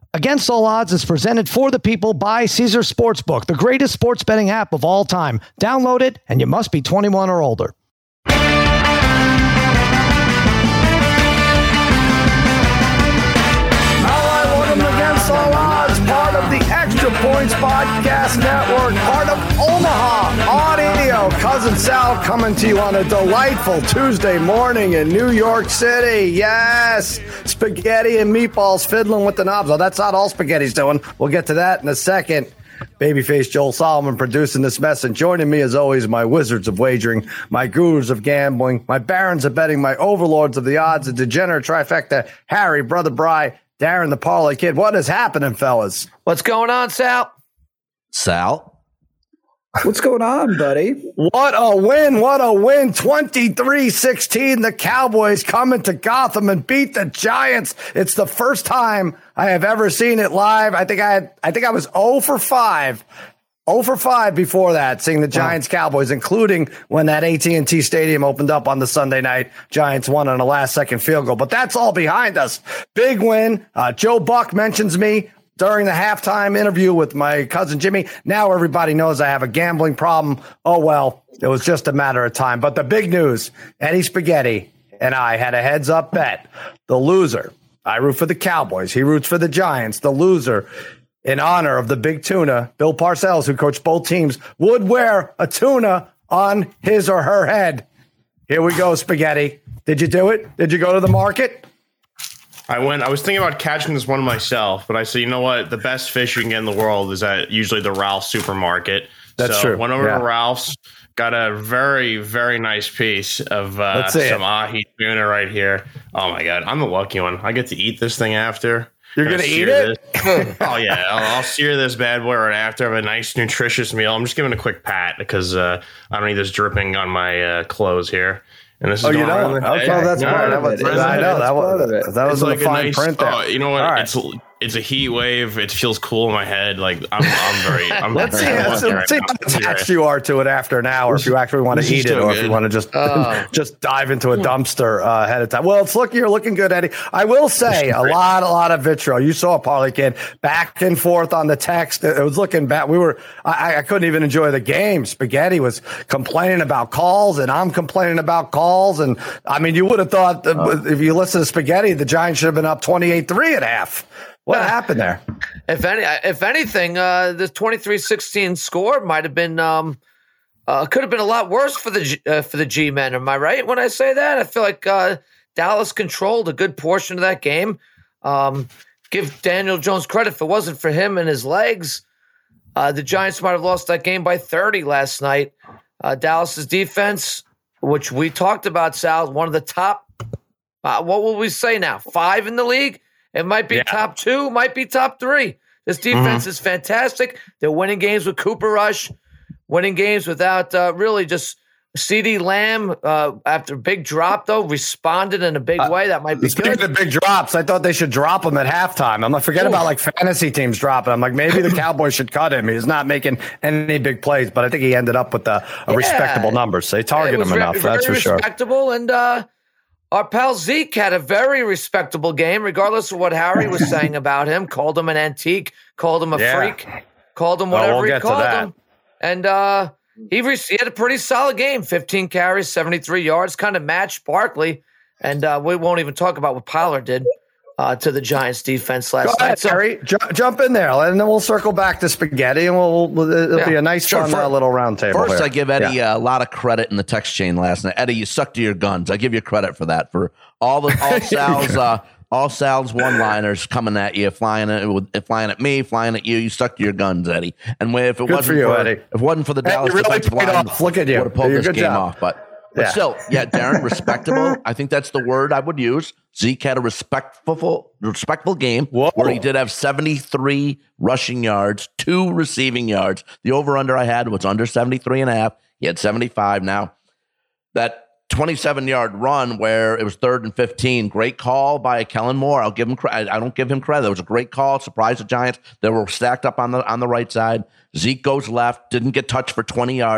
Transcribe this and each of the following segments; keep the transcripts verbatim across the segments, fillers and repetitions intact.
Against All Odds is presented for the people by Caesar Sportsbook, the greatest sports betting app of all time. Download it, and you must be twenty-one or older. Against All Odds, part of the Extra Points Podcast Network, part of Omaha Audio. Cousin Sal coming to you on a delightful Tuesday morning in New York City. Yes, spaghetti and meatballs fiddling with the knobs. Oh, that's not all spaghetti's doing. We'll get to that in a second. Babyface Joel Solomon producing this mess, and joining me as always, my wizards of wagering, my gurus of gambling, my barons of betting, my overlords of the odds, a degenerate trifecta, Harry, Brother Bry, Darren the Parlay Kid. What is happening, fellas? What's going on, Sal? Sal? What's going on, buddy? What a win. What a win. twenty-three sixteen. The Cowboys coming to Gotham and beat the Giants. It's the first time I have ever seen it live. I think I had, I think I was zero for five. zero for five before that, seeing the Giants Cowboys, including when that A T and T Stadium opened up on the Sunday night. Giants won on a last-second field goal, but that's all behind us. Big win. Uh, Joe Buck mentions me during the halftime interview with my cousin Jimmy. Now everybody knows I have a gambling problem. Oh, well, it was just a matter of time. But the big news, Eddie Spaghetti and I had a heads-up bet. The loser, I root for the Cowboys. He roots for the Giants. The loser, in honor of the big tuna, Bill Parcells, who coached both teams, would wear a tuna on his or her head. Here we go, Spaghetti. Did you do it? Did you go to the market? I went. I was thinking about catching this one myself, but I said, you know what? The best fish you can get in the world is at usually the Ralph's supermarket. That's so true. Went over yeah. to Ralph's, got a very, very nice piece of uh, some ahi tuna right here. Oh, my God. I'm the lucky one. I get to eat this thing after. You're going to eat it? Oh, yeah. I'll, I'll sear this bad boy right after. I have a nice, nutritious meal. I'm just giving a quick pat because uh, I don't need this dripping on my uh, clothes here. And this is oh, you know? Okay, yeah, that's yeah, part of it. I know. That was, that was in like the fine nice, print there. Oh, you know what? Right. It's it's a heat wave. It feels cool in my head. Like, I'm, I'm very... I'm let's very see, let's right see now. how attached you are to it after an hour, if you actually want to eat it, or good. If you want to just uh, just dive into a dumpster uh, ahead of time. Well, it's looking, you're looking good, Eddie. I will say, a lot, a lot of vitriol. You saw Parlay Kid back and forth on the text. It was looking bad. We were... I, I couldn't even enjoy the game. Spaghetti was complaining about calls, and I'm complaining about calls, and I mean, you would have thought that uh, if you listen to Spaghetti, the Giants should have been up twenty-eight three at half. What uh, happened there? If any, if anything, uh, the twenty-three sixteen score might have been, um, uh, could have been a lot worse for the G, uh, for the G-men. Am I right when I say that? I feel like uh, Dallas controlled a good portion of that game. Um, give Daniel Jones credit. If it wasn't for him and his legs, uh, the Giants might have lost that game by thirty last night. Uh, Dallas's defense, which we talked about, Sal, one of the top, uh, what will we say now, five in the league? It might be yeah. top two, might be top three. This defense mm-hmm. is fantastic. They're winning games with Cooper Rush, winning games without uh, really just CeeDee Lamb uh, after a big drop, though, responded in a big way. That might be uh, Speaking good. of big drops, I thought they should drop him at halftime. I'm like, forget Ooh. about like fantasy teams dropping. I'm like, maybe the Cowboys should cut him. He's not making any big plays, but I think he ended up with a, a yeah. respectable number. So they target him enough, very that's for sure. Respectable, and uh, our pal Zeke had a very respectable game, regardless of what Harry was saying about him. Called him an antique, called him a yeah. freak, called him whatever oh, we'll he called him. And uh, he, re- he had a pretty solid game, fifteen carries, seventy-three yards, kind of matched Barkley. And uh, we won't even talk about what Pollard did uh, to the Giants defense last Go night. ahead, So, Harry. J- jump in there, and then we'll circle back to Spaghetti, and we'll, we'll it'll Yeah. be a nice, Sure, fun for, uh, little round table. First, here. I give Eddie yeah. uh, a lot of credit in the text chain last night. Eddie, you stuck to your guns. I give you credit for that. For all the all Sal's uh, all Sal's one-liners coming at you, flying at flying at me, flying at you. You stuck to your guns, Eddie. And if it Good wasn't for you, for, Eddie. if it wasn't for the Hey, Dallas you really defensive played line, off. Look at you. would have pulled You're this game job. off. But but Yeah. still, yeah, Darren, respectable. I think that's the word I would use. Zeke had a respectful, respectful game Whoa. where he did have seventy-three rushing yards, two receiving yards. The over-under I had was under seventy-three and a half. He had seventy-five. Now, that twenty-seven-yard run where it was third and fifteen, great call by Kellen Moore. I'll give him credit. I don't give him credit. It was a great call. Surprised the Giants. They were stacked up on the on the right side. Zeke goes left, didn't get touched for twenty yards.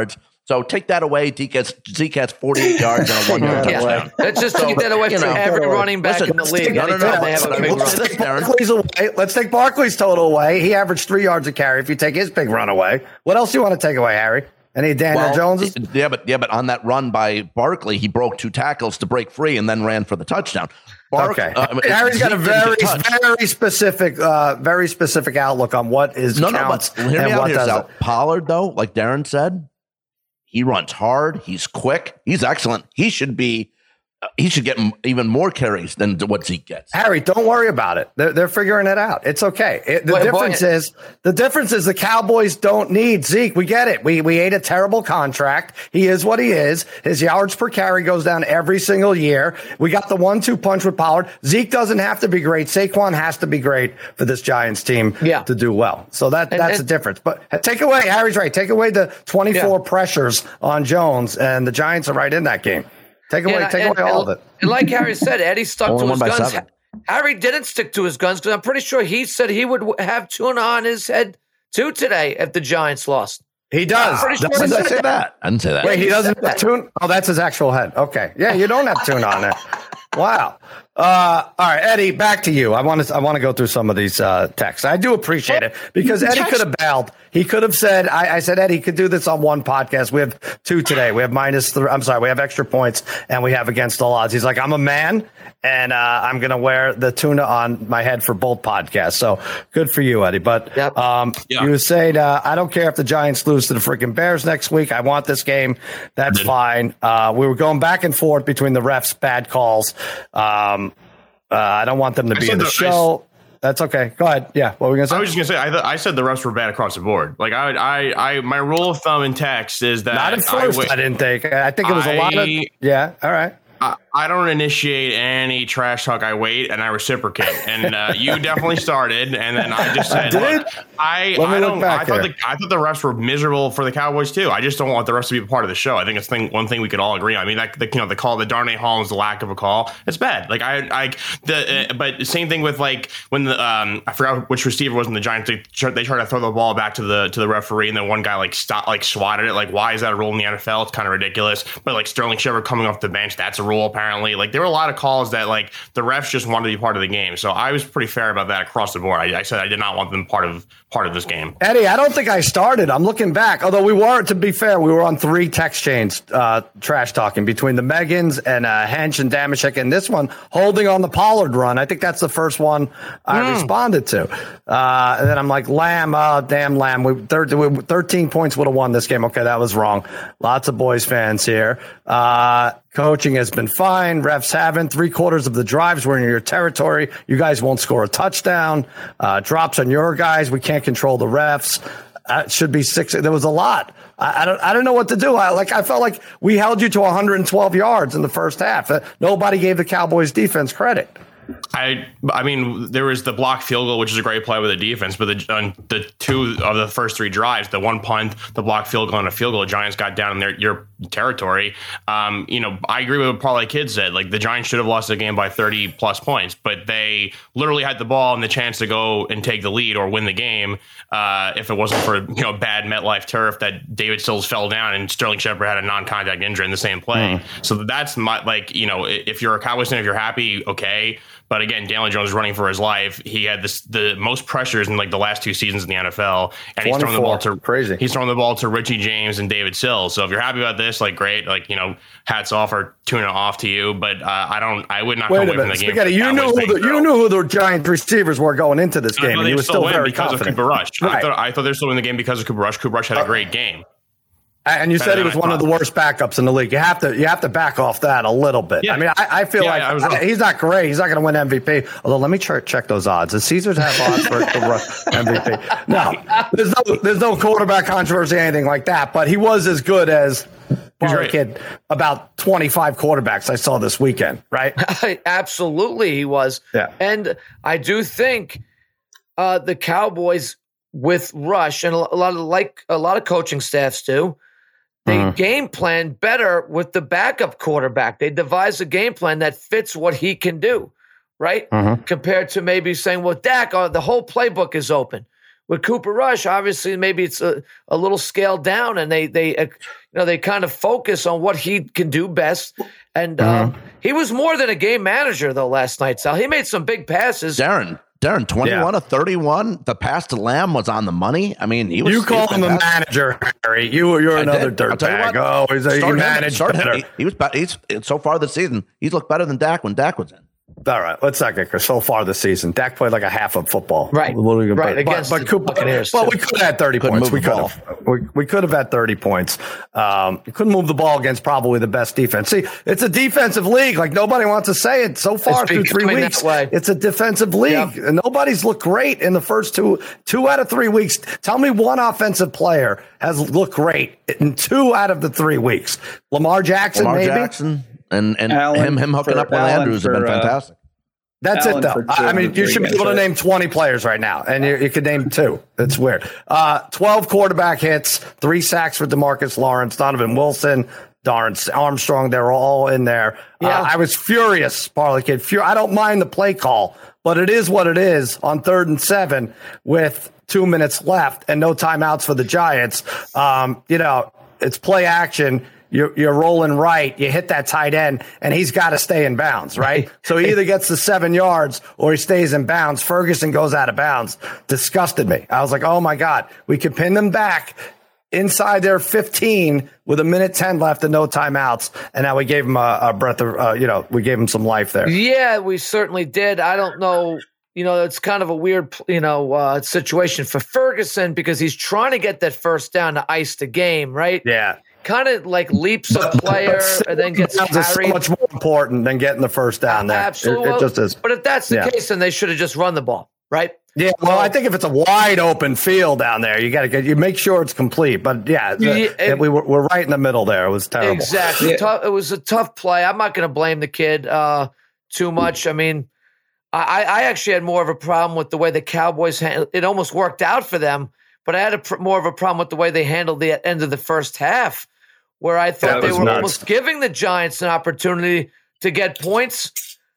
So take that away. Zeke gets, Zeke has forty-eight yards and a one-yard Yeah. touchdown. Let's just take that away you from know, every running back listen, in the league. no, no, no, Anytime they have a but I big will run. say this, Darren. Barkley's away. Let's take Barkley's total away. He averaged three yards a carry if you take his big run away. What else do you want to take away, Harry? Any Daniel Well, Joneses? Yeah, but yeah, but on that run by Barkley, he broke two tackles to break free and then ran for the touchdown. Bark, Okay. uh, I mean, Harry's got a Zeke didn't very, get touched. very specific, uh, very specific outlook on what is No, no, counts but hear me and out what here, doesn't. Sal. Pollard, though, like Darren said, he runs hard. He's quick. He's excellent. He should be. Uh, he should get m- even more carries than what Zeke gets. Harry, don't worry about it. They're, they're figuring it out. It's okay. It, the Boy, difference boy. is the difference is the Cowboys don't need Zeke. We get it. We we ate a terrible contract. He is what he is. His yards per carry goes down every single year. We got the one two punch with Pollard. Zeke doesn't have to be great. Saquon has to be great for this Giants team Yeah. to do well. So that And- that's and- the difference. But take away, Harry's right. Take away the twenty-four Yeah. pressures on Jones, and the Giants are right in that game. Take away, Yeah, take and- away all and- of it. And like Harry said, Eddie stuck Only to won his by guns. seven. Harry didn't stick to his guns because I'm pretty sure he said he would w- have tuna on his head too today if the Giants lost. He does. pretty sure Doesn't he When did I said say that? I didn't say that. Wait, he he doesn't said have that. tune? Oh, that's his actual head. Okay. Yeah, you don't have tune on there. Wow. Uh, all right, Eddie, back to you. I want to I want to go through some of these uh, texts. I do appreciate it because Eddie could have bailed. He could have said, I, I said, Eddie could do this on one podcast. We have two today. We have minus three. I'm sorry. We have extra points and we have against all odds. He's like, I'm a man and uh, I'm going to wear the tuna on my head for both podcasts. So good for you, Eddie. But Yep. um, Yeah. you were saying, uh, I don't care if the Giants lose to the freaking Bears next week. I want this game. That's fine. Uh, we were going back and forth between the refs' bad calls. Um, uh, I don't want them to I be said in the, the- I show. That's okay. Go ahead. Yeah. What were we going to say? I was just gonna say, I, th- I said the refs were bad across the board. Like I, I, I, my rule of thumb in text is that Not at first, I, I, wi- didn't think. I think it was a lot of. I- Yeah. All right. I, I don't initiate any trash talk. I wait and I reciprocate. And uh, you definitely started, and then I just said, did? "Look, I, Let me I look don't. back I thought here. the, I thought the refs were miserable for the Cowboys too. I just don't want the refs to be a part of the show. I think it's thing one thing we could all agree on. I mean, that the, you know, the call, the Darnay Holmes, the lack of a call, it's bad. Like I, I, the, uh, but same thing with like when the um, I forgot which receiver was in the Giants. They, tr- they tried to throw the ball back to the to the referee, and then one guy like stopped, like swatted it. Like, why is that a rule in the N F L? It's kind of ridiculous. But like Sterling Shepard coming off the bench, that's a rule apparently. Like there were a lot of calls that like the refs just wanted to be part of the game. So I was pretty fair about that across the board. I, I said I did not want them part of part of this game. Eddie, I don't think I started. I'm looking back. Although we were, to be fair, we were on three text chains uh, trash talking between the Megans and uh, Hench and Damashek, and this one holding on the Pollard run. I think that's the first one I responded to. Uh, and then I'm like, Lamb, oh, damn Lamb. We, thir- we thirteen points would have won this game. Okay, that was wrong. Lots of boys fans here. Uh, coaching has been fine. Refs haven't. Three quarters of the drives were in your territory. You guys won't score a touchdown. Uh, drops on your guys. We can't control the refs. Uh, it should be six. There was a lot. I, I don't. I don't know what to do. I like. I felt like we held you to one hundred twelve yards in the first half. Uh, nobody gave the Cowboys defense credit. I I mean, there was the block field goal, which is a great play with the defense, but the on the two of the first three drives, the one punt, the block field goal, and a field goal, the Giants got down in their your territory. Um, you know, I agree with what Parlay Kid said. Like the Giants should have lost the game by thirty plus points, but they literally had the ball and the chance to go and take the lead or win the game. Uh, if it wasn't for you know bad MetLife turf that David Sills fell down and Sterling Shepard had a non-contact injury in the same play. Mm. So that's my like you know if you're a Cowboys fan, if you're happy, okay. But again, Daniel Jones is running for his life. He had this, the most pressures in like the last two seasons in the N F L, and he's throwing the ball to crazy. He's throwing the ball to Richie James and David Sills. So if you're happy about this, like great, like you know, hats off or tune it off to you. But uh, I don't, I would not Wait come a away from minute, the game. Spaghetti. You knew who the, you knew who the Giant receivers were going into this game, and he was still very because confident. of Cooper Rush. Right. I thought I thought they were still winning the game because of Cooper Rush. Cooper Rush had a great game. And you said he was one of the worst backups in the league. You have to you have to back off that a little bit. Yeah. I mean, I, I feel Yeah, like I was I, wrong. he's not great. He's not going to win M V P. Although, let me ch- check those odds. Does Caesars have odds for the M V P? No, there's no there's no quarterback controversy, anything like that. But he was as good as well, kid about twenty-five quarterbacks I saw this weekend. Right? Absolutely, he was. Yeah. And I do think uh, the Cowboys with Rush and a lot of like a lot of coaching staffs do. They Mhm. game plan better with the backup quarterback. They devise a game plan that fits what he can do, right? Mhm. Compared to maybe saying, well, Dak, oh, the whole playbook is open. with Cooper Rush, obviously maybe it's a, a little scaled down, and they they uh, you know they kind of focus on what he can do best. And mm-hmm. uh, he was more than a game manager though last night, Sal. He made some big passes. Darren, Darren, twenty-one yeah. to thirty-one. The pass to Lamb was on the money. I mean, he was. You call him a manager, Harry. You you're I another did. dirtbag. Oh, he's a, he managed better. He, he was. He's so far this season. He's looked better than Dak when Dak was in. All right, let's not get so far this season. Dak played like a half of football, right? Right against but, but, the Buccaneers. Well, we could have had thirty couldn't points. We could ball. have. We, we could have had thirty points. Um, you couldn't move the ball against probably the best defense. See, it's a defensive league. Like nobody wants to say it. So far it's through three weeks, it's a defensive league. Yep. And nobody's looked great in the first two two out of three weeks. Tell me one offensive player has looked great in two out of the three weeks. Lamar Jackson, Lamar maybe. Jackson and and Allen him him hooking up with Allen Andrews for, have been uh, fantastic. That's Allen it, though. I mean, you should be able to name twenty players right now, and you, you could name two. It's weird. Uh, twelve quarterback hits, three sacks for DeMarcus Lawrence, Donovan Wilson, Dorrance Armstrong. They were all in there. Yeah. Uh, I was furious, Parlay Kid. Fur- I don't mind the play call, but it is what it is on third and seven with two minutes left and no timeouts for the Giants. Um, you know, it's play action. You're, you're rolling right. You hit that tight end, and he's got to stay in bounds, right? So he either gets the seven yards or he stays in bounds. Ferguson goes out of bounds. Disgusted me. I was like, oh, my God. We could pin them back inside their fifteen with a minute ten left and no timeouts, and now we gave him a, a breath of, uh, you know, we gave him some life there. Yeah, we certainly did. I don't know. You know, it's kind of a weird, you know, uh, situation for Ferguson because he's trying to get that first down to ice the game, right? Yeah. Kind of like leaps a player and then gets carried. So much more important than getting the first down there. Absolutely. It, it just is. But if that's the yeah. case, then they should have just run the ball, right? Yeah, well, I think if it's a wide open field down there, you got to get you make sure it's complete. But yeah, the, yeah it, we were we're right in the middle there. It was terrible. Exactly. Yeah. Tough, it was a tough play. I'm not going to blame the kid uh, too much. I mean, I, I actually had more of a problem with the way the Cowboys handled it. Almost worked out for them, but I had a pr- more of a problem with the way they handled the end of the first half, where I thought they were nuts. almost giving the Giants an opportunity to get points.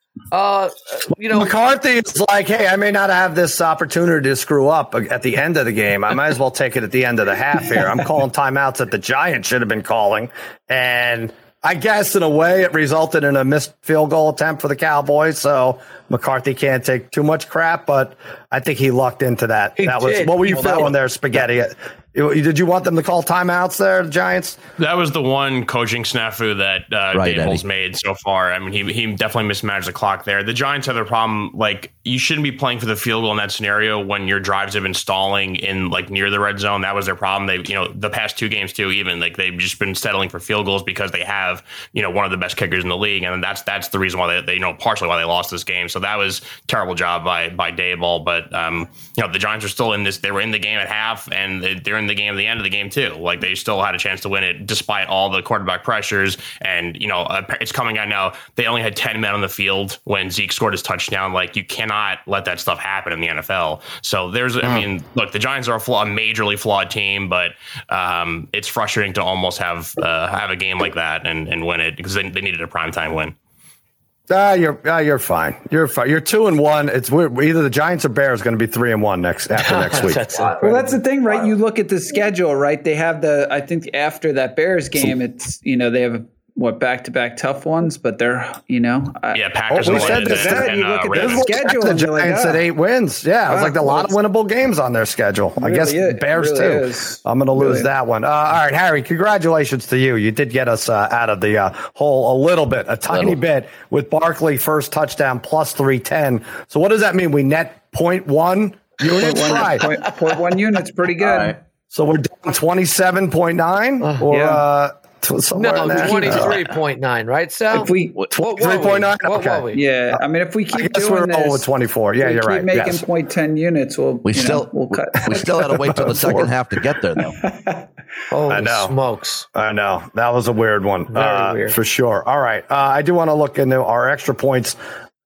Uh, you know, McCarthy is like, hey, I may not have this opportunity to screw up at the end of the game. I might as well take it at the end of the half here. I'm calling timeouts that the Giants should have been calling. And I guess in a way it resulted in a missed field goal attempt for the Cowboys. So McCarthy can't take too much crap, but I think he lucked into that. He that did. was what were you well, feeling was, there, Spaghetti? Did you want them to call timeouts there, the Giants? That was the one coaching snafu that uh, right, Daboll's made so far. I mean, he he definitely mismanaged the clock there. The Giants have the problem, like, you shouldn't be playing for the field goal in that scenario when your drives have been stalling in, like, near the red zone. That was their problem. They, you know, the past two games, too, even, like, they've just been settling for field goals because they have, you know, one of the best kickers in the league. And that's that's the reason why they, they you know, partially why they lost this game. So that was a terrible job by, by Daboll. But, um, you know, the Giants are still in this. They were in the game at half, and they're in the game at the end of the game too. Like, they still had a chance to win it despite all the quarterback pressures. And, you know, uh, it's coming out now. They only had ten men on the field when Zeke scored his touchdown. Like, you cannot let that stuff happen in the N F L. So there's, mm. I mean, look, the Giants are a, flaw, a majorly flawed team, but um, it's frustrating to almost have uh, have a game like that and, and win it because they, they needed a primetime win. Ah, uh, you're uh, you're fine. You're fine. You're two and one. It's we're, either the Giants or Bears going to be three and one next after next week. that's well, that's the thing, right? You look at the schedule, right? They have the. I think after that Bears game, it's you know they have what back to back tough ones, but they're you know I, yeah Packers. Oh, we said this. And, you look uh, at the schedule. The and you're Giants like, oh. at eight wins. Yeah, it was like a lot of winnable games on their schedule. I really guess is. Bears really too. Is. I'm going to lose really. that one. Uh, all right, Harry. Congratulations to you. You did get us uh, out of the uh, hole a little bit, a tiny little. bit with Barkley first touchdown plus three ten. So what does that mean? We net point one units. Point one, right. point, point one units, pretty good. Right. So we're down twenty-seven point nine, uh, or yeah. uh, no, twenty-three point nine, right, Sal? If we twenty-three point nine, okay. okay. Yeah, I mean, if we keep I guess doing we're this, over twenty-four. Yeah, we you're keep right. making yes. point ten units. We'll we still know, we'll cut. we still had to wait till the second half to get there, though. Holy I know. smokes! I know that was a weird one, Very uh, weird. for sure. All right, uh, I do want to look into our extra points.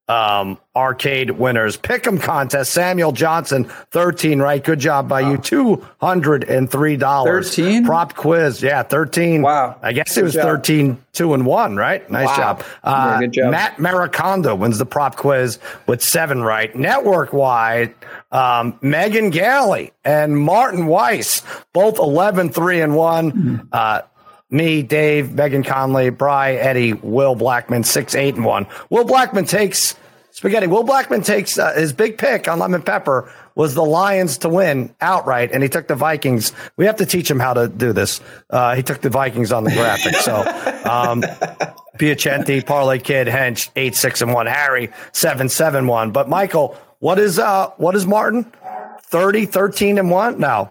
um, arcade winners. Pick'em contest. Samuel Johnson, thirteen, right? Good job by you. two hundred three dollars. thirteen? Prop quiz. Yeah, thirteen. Wow. I guess it was Good job. thirteen, two and one, right? Nice Wow. job. Uh, Yeah, good job. Matt Maricondo wins the prop quiz with seven right. Network wide, um, Megan Galley and Martin Weiss, both eleven, three and one. Mm-hmm. Uh, Me, Dave, Megan Conley, Bry, Eddie, Will Blackman, six, eight, and one. Will Blackman takes spaghetti. Will Blackman takes uh, his big pick on Lemon Pepper was the Lions to win outright, and he took the Vikings. We have to teach him how to do this. Uh, he took the Vikings on the graphic. So, um, Piacenti, Parlay Kid, Hench, eight, six, and one. Harry, seven, seven, one. But Michael, what is uh, what is Martin? thirty, thirteen, and one? No,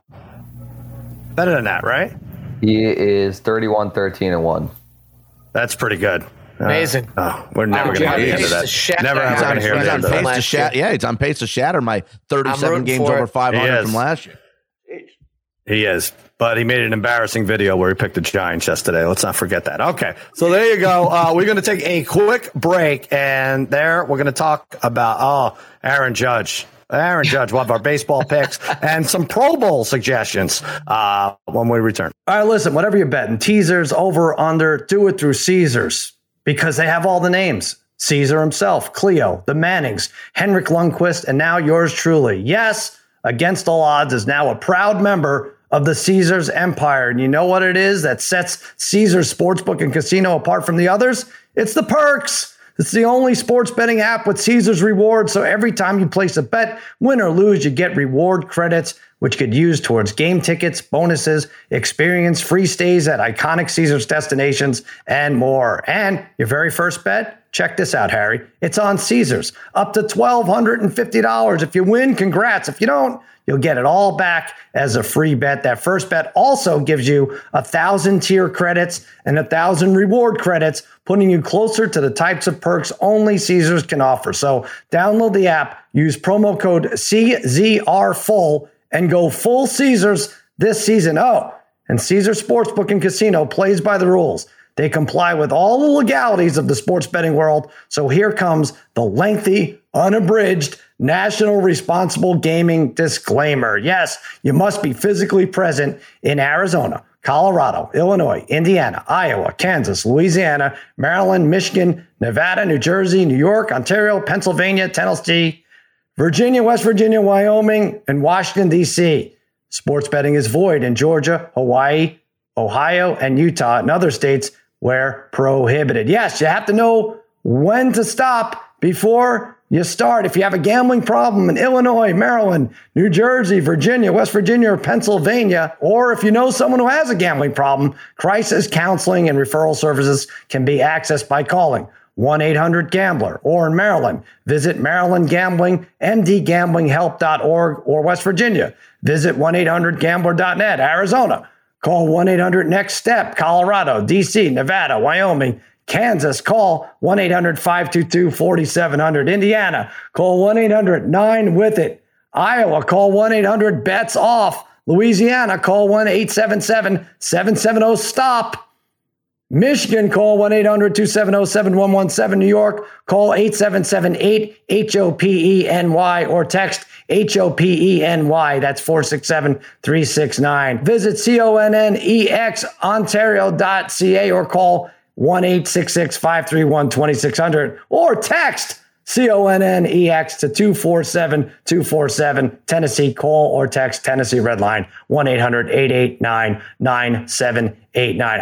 better than that, right? He is thirty-one, thirteen, and one. That's pretty good. Amazing. Uh, oh, we're never Wow, going to John hear the end of Pace that. to shatter Never ever He's going on- to hear He's the on end of pace that. to last shatter. year. Yeah, he's on pace to shatter my thirty-seven rooting games for over it. five He hundred is. from last year. He is. But he made an embarrassing video where he picked the Giants yesterday. Let's not forget that. Okay. So there you go. Uh, we're going to take a quick break. And there we're going to talk about, oh, Aaron Judge. Aaron Judge, we'll have our baseball picks and some Pro Bowl suggestions uh, when we return. All right, listen, whatever you're betting, teasers, over, under, do it through Caesars because they have all the names. Caesar himself, Cleo, the Mannings, Henrik Lundqvist, and now yours truly. Yes, Against All Odds is now a proud member of the Caesars empire. And you know what it is that sets Caesars Sportsbook and Casino apart from the others? It's the perks. It's the only sports betting app with Caesars rewards. So every time you place a bet, win or lose, you get reward credits, which could use towards game tickets, bonuses, experience, free stays at iconic Caesars destinations, and more. And your very first bet, check this out, Harry. It's on Caesars. Up to one thousand two hundred fifty dollars. If you win, congrats. If you don't, you'll get it all back as a free bet. That first bet also gives you a thousand tier credits and a thousand reward credits, putting you closer to the types of perks only Caesars can offer. So download the app, use promo code C Z R full, and go full Caesars this season. Oh, and Caesars Sportsbook and Casino plays by the rules. They comply with all the legalities of the sports betting world. So here comes the lengthy, unabridged, National Responsible Gaming disclaimer. Yes, you must be physically present in Arizona, Colorado, Illinois, Indiana, Iowa, Kansas, Louisiana, Maryland, Michigan, Nevada, New Jersey, New York, Ontario, Pennsylvania, Tennessee, Virginia, West Virginia, Wyoming, and Washington, D C. Sports betting is void in Georgia, Hawaii, Ohio, and Utah, and other states where prohibited. Yes, you have to know when to stop before you start. If you have a gambling problem in Illinois, Maryland, New Jersey, Virginia, West Virginia, or Pennsylvania, or if you know someone who has a gambling problem, crisis counseling and referral services can be accessed by calling one eight hundred gambler, or in Maryland, visit Maryland Gambling, M D Gambling Help dot org, or West Virginia, visit one eight hundred gambler dot net. Arizona, call one eight hundred next step. Colorado, D C, Nevada, Wyoming, Kansas, call one eight hundred five two two four seven zero zero. Indiana, call one eight hundred nine with it. Iowa, call one eight hundred bets off. Louisiana, call one eight seven seven seven seven zero stop. Michigan, call one eight hundred two seven zero seven one one seven. New York, call eight seven seven eight H O P E N Y or text H O P E N Y. That's four six seven three six nine. Visit C O N N E X Ontario dot C A or call one eight six six five three one two six zero zero or text C O N N E X to two four seven two four seven. Tennessee, call or text Tennessee Red Line one eight hundred eight eight nine nine seven eight nine.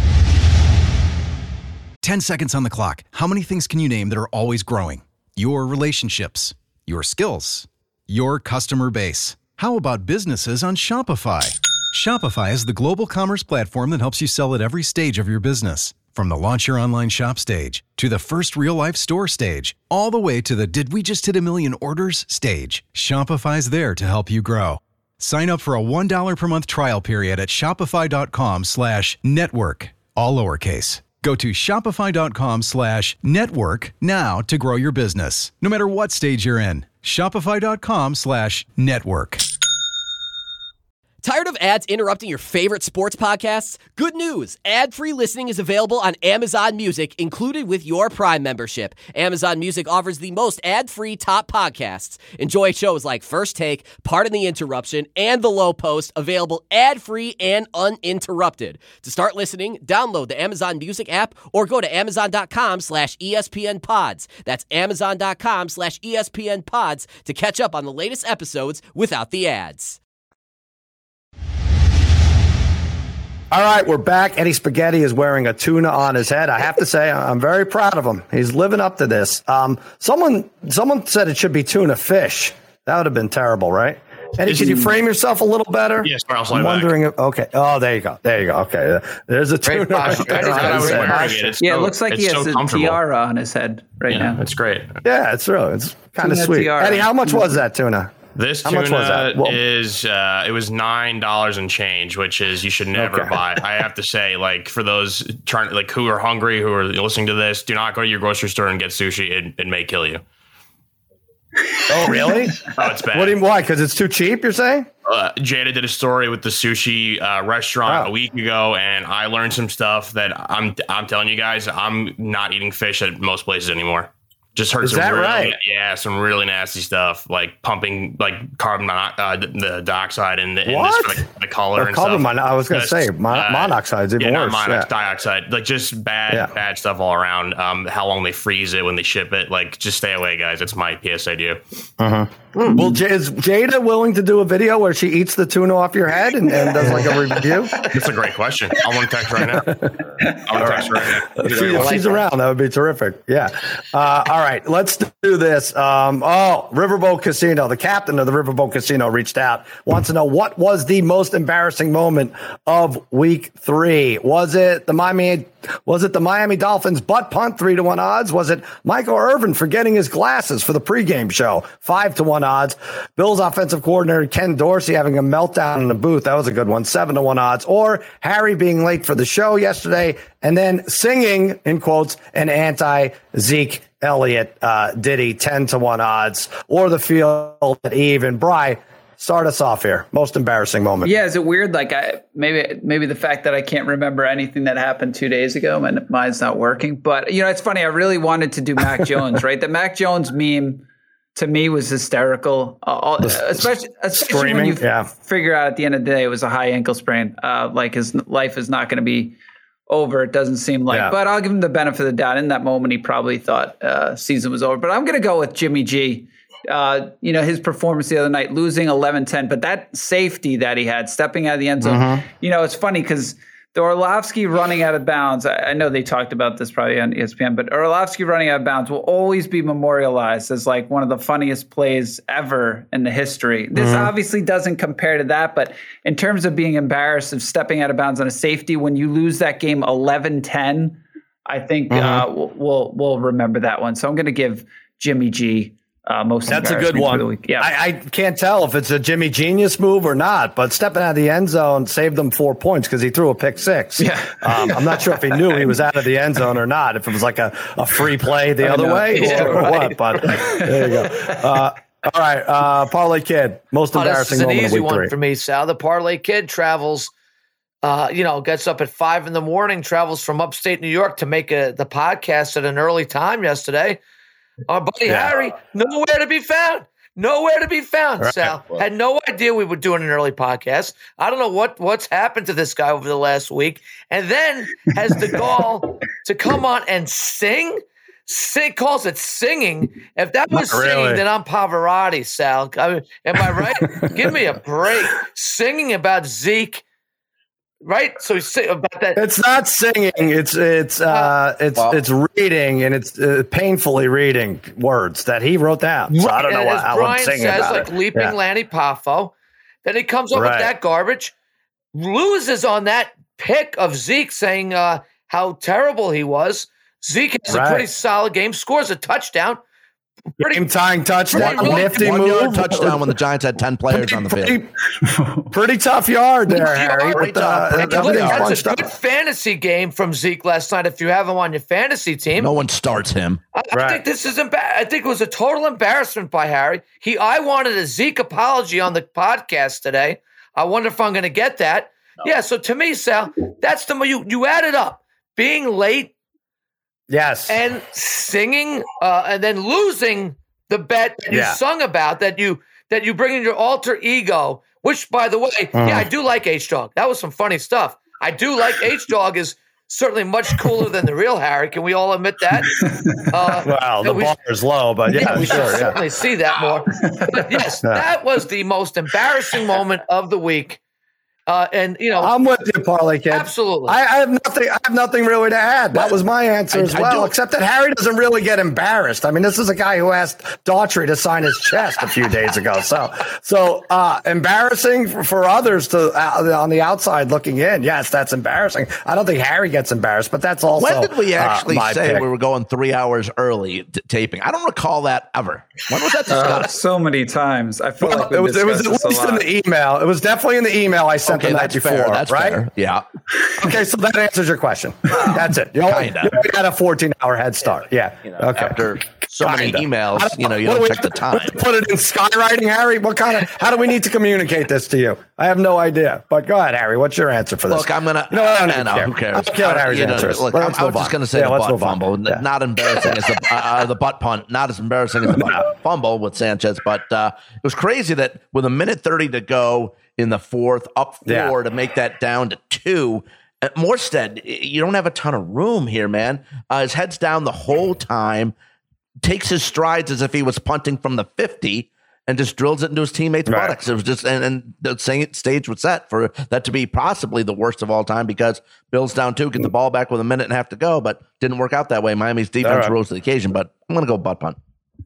ten seconds on the clock. How many things can you name that are always growing? Your relationships, your skills, your customer base. How about businesses on Shopify? Shopify is the global commerce platform that helps you sell at every stage of your business. From the launch your online shop stage to the first real life store stage, all the way to the did we just hit a million orders stage. Shopify's there to help you grow. Sign up for a one dollar per month trial period at shopify.com slash network, all lowercase. Go to shopify.com slash network now to grow your business, no matter what stage you're in. Shopify.com slash network. Tired of ads interrupting your favorite sports podcasts? Good news! Ad-free listening is available on Amazon Music, included with your Prime membership. Amazon Music offers the most ad-free top podcasts. Enjoy shows like First Take, Pardon the Interruption, and The Low Post, available ad-free and uninterrupted. To start listening, download the Amazon Music app or go to amazon.com slash ESPN pods. That's amazon.com slash ESPN pods to catch up on the latest episodes without the ads. All right, we're back. Eddie Spaghetti is wearing a tuna on his head. I have to say, I'm very proud of him. He's living up to this. Um, someone, someone said it should be tuna fish. That would have been terrible, right? Eddie, can you frame yourself a little better? Yes, Charles. I'm wondering if, okay. Oh, there you go. There you go. Okay. There's a tuna. Right it. Yeah, so, it looks like he has so a tiara on his head right yeah, now. It's great. Yeah, it's real. It's kind of Tuna sweet. tiara. Eddie, how much was that tuna? This How tuna much was that? Well, is uh, it was nine dollars and change, which is you should never Okay. buy. I have to say, like for those trying like who are hungry, who are listening to this, do not go to your grocery store and get sushi. It, it may kill you. Oh, really? Oh, it's bad. What do you, why? Because it's too cheap, you're saying? Uh, Jada did a story with the sushi uh, restaurant Oh. a week ago, and I learned some stuff that I'm I'm telling you guys, I'm not eating fish at most places anymore. Just heard Is some that really, right? yeah, some really nasty stuff like pumping like carbon mono- uh, the, the dioxide in, the, in this What? for the, the color Or and carbon stuff. mon- I was gonna Just, say, mon- monoxide's even yeah, worse, Not monox, yeah. dioxide, like just bad, Yeah. bad stuff all around. Um, how long they freeze it when they ship it, like just stay away, guys. It's my P S A to you. Well, J- is Jada willing to do a video where she eats the tuna off your head and, and does like a review? That's a great question. I want to text right now. I want to text right now. She, if she's around, that would be terrific. Yeah. Uh, all right, let's do this. Um, oh, Riverboat Casino. The captain of the Riverboat Casino reached out, wants to know what was the most embarrassing moment of week three. Was it the Miami? Was it the Miami Dolphins butt punt three to one odds? Was it Michael Irvin forgetting his glasses for the pregame show five to one odds? Bills offensive coordinator Ken Dorsey having a meltdown in the booth. That was a good one. seven to one odds. Or Harry being late for the show yesterday and then singing, in quotes, an anti-Zeke Elliott uh, ditty, ten to one odds. Or the field at even. Bri, start us off here. Most embarrassing moment. Yeah, is it weird? Like I maybe maybe the fact that I can't remember anything that happened two days ago, and mine's not working. But you know, it's funny. I really wanted to do Mac Jones, right? The Mac Jones meme to me was hysterical, uh, especially especially when screaming, you yeah. figure out at the end of the day it was a high ankle sprain. Uh, like his life is not going to be over. It doesn't seem like, Yeah. but I'll give him the benefit of the doubt. In that moment, he probably thought uh, season was over. But I'm going to go with Jimmy G. Uh, you know, his performance the other night, losing eleven ten, but that safety that he had, stepping out of the end zone, Mm-hmm. you know, it's funny because the Orlovsky running out of bounds, I, I know they talked about this probably on E S P N, but Orlovsky running out of bounds will always be memorialized as like one of the funniest plays ever in the history. This Mm-hmm. obviously doesn't compare to that, but in terms of being embarrassed of stepping out of bounds on a safety, when you lose that game eleven ten, I think Mm-hmm. uh, we'll, we'll, we'll remember that one. So I'm going to give Jimmy G Uh, most That's a good embarrassing for the one. week. Yeah, I, I can't tell if it's a Jimmy Genius move or not, but stepping out of the end zone saved them four points because he threw a pick six. Yeah. um, I'm not sure if he knew he was out of the end zone or not, if it was like a, a free play the I other know. way Yeah, or right. what, but there you go. Uh, all right, uh, Parlay Kid, most Oh, this embarrassing is an moment of easy week one three. for me, Sal. The Parlay Kid travels, uh, you know, gets up at five in the morning, travels from upstate New York to make a, the podcast at an early time yesterday. Our buddy Yeah. Harry, nowhere to be found. Nowhere to be found, Right. Sal. Had no idea we were doing an early podcast. I don't know what, what's happened to this guy over the last week. And then has the gall to come on and sing. Sing calls it singing. If that was Not singing, really. then I'm Pavarotti, Sal. I mean, am I right? Give me a break. Singing about Zeke, right? So he's sing about that. It's not singing. It's it's uh, it's Well- it's reading, and it's uh, painfully reading words that he wrote down. So I don't know And what, as how I'm Brian singing says, about like it. leaping Yeah. Lanny Poffo. Then he comes up Right. with that garbage, loses on that pick of Zeke saying uh, how terrible he was. Zeke has Right. a pretty solid game, scores a touchdown. Pretty, Game tying touchdown, Pretty- nifty One move, yard touchdown when the Giants had ten players on the field. Pretty, pretty tough yard there, Pretty Harry. yard. With, uh, Pretty tough everything's yard. that's bunched a good up. fantasy game from Zeke last night. If you have him on your fantasy team, No one starts him. I, I Right. think this is emba- I think it was a total embarrassment by Harry. He, I wanted a Zeke apology on the podcast today. I wonder if I'm going to get that. No. Yeah. So to me, Sal, that's the you you add it up. Being late, yes, and singing, uh, and then losing the bet that you yeah. sung about that you that you bring in your alter ego. Which, by the way, mm. yeah, I do like H-Dog. That was some funny stuff. I do like H-Dog is certainly much cooler than the real Harry. Can we all admit that? Uh, well, the bar is low, but yeah, yeah we sure, should yeah. certainly see that more. But yes, that was the most embarrassing moment of the week. Uh, and you know, I'm with you, Parlay Kid. Absolutely. I, I have nothing. I have nothing really to add. That was my answer I, as well. Except that Harry doesn't really get embarrassed. I mean, this is a guy who asked Daughtry to sign his chest a few days ago. So, so uh, embarrassing for, for others to uh, on the outside looking in. Yes, that's embarrassing. I don't think Harry gets embarrassed, but that's also. When did we actually uh, say pick. we were going three hours early t- taping? I don't recall that ever. When was that discussed? Uh, so many times. I feel well, like we it was. It was at least in the email. It was definitely in the email I sent. Okay, the night that's before, fair. That's right? fair. Yeah. Okay, so that answers your question. That's it. You only, you only had a fourteen-hour head start. Yeah. You know, okay. After so many Kinda. emails, you know, you what don't do check we, the time. Put it in skywriting, Harry. What kind of? How do we need to communicate this to you? I have no idea. But go ahead, Harry. What's your answer for this? Look, I'm gonna. No, I don't know. care. Who cares? I don't care what Harry's you know, answer is. Look, Let's I'm, I was move just on. going to say yeah, the let's butt move fumble. Yeah. Not embarrassing as the uh, the butt punt. Not as embarrassing as the butt fumble with Sanchez, but uh, it was crazy that with a minute thirty to go in the fourth, up four Yeah. to make that down to two. Uh, Morstead, you don't have a ton of room here, man. Uh, his head's down the whole time, takes his strides as if he was punting from the fifty, and just drills it into his teammates' Right. buttocks. It was just, and, and the stage was set for that to be possibly the worst of all time because Bills down two, get the ball back with a minute and a half to go, but didn't work out that way. Miami's defense right. rose to the occasion, but I'm going to go butt punt.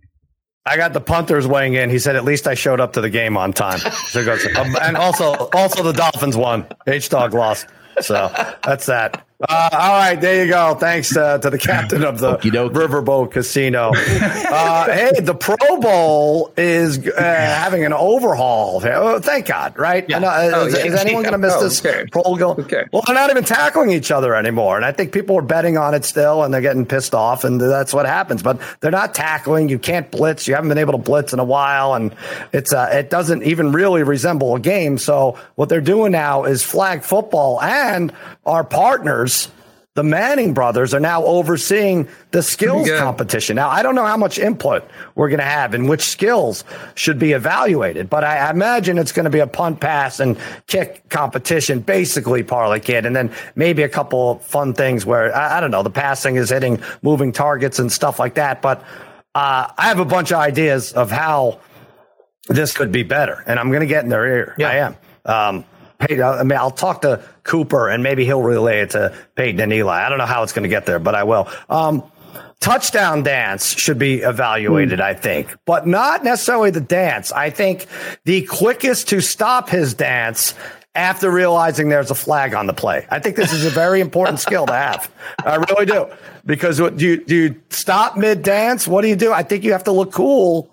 I got the punters weighing in. He said, "At least I showed up to the game on time." So it goes, um, and also, also the Dolphins won. H-Dog lost. So that's that. Uh, all right, there you go. Thanks uh, to the captain of the Riverboat Casino. Uh, hey, the Pro Bowl is uh, having an overhaul. Oh, thank God, right? Yeah. And, uh, Oh, is, yeah. is anyone going to miss Oh, this okay. Pro Bowl? Okay. Well, they're not even tackling each other anymore, and I think people are betting on it still, and they're getting pissed off, and that's what happens. But they're not tackling. You can't blitz. You haven't been able to blitz in a while, and it's uh, it doesn't even really resemble a game. So what they're doing now is flag football, and our partners, the Manning brothers, are now overseeing the skills competition. Now, I don't know how much input we're going to have and which skills should be evaluated, but I imagine it's going to be a punt, pass, and kick competition, basically, Parlay Kid, and then maybe a couple of fun things where, I, I don't know, the passing is hitting moving targets and stuff like that. But uh, I have a bunch of ideas of how this could be better, and I'm going to get in their ear. Yeah. I am. Um, Peyton, I mean, I'll talk to Cooper and maybe he'll relay it to Peyton and Eli. I don't know how it's going to get there, but I will. Um, touchdown dance should be evaluated, mm. I think, but not necessarily the dance. I think the quickest to stop his dance after realizing there's a flag on the play. I think this is a very important skill to have. I really do. Because what, do you, do you stop mid dance? What do you do? I think you have to look cool.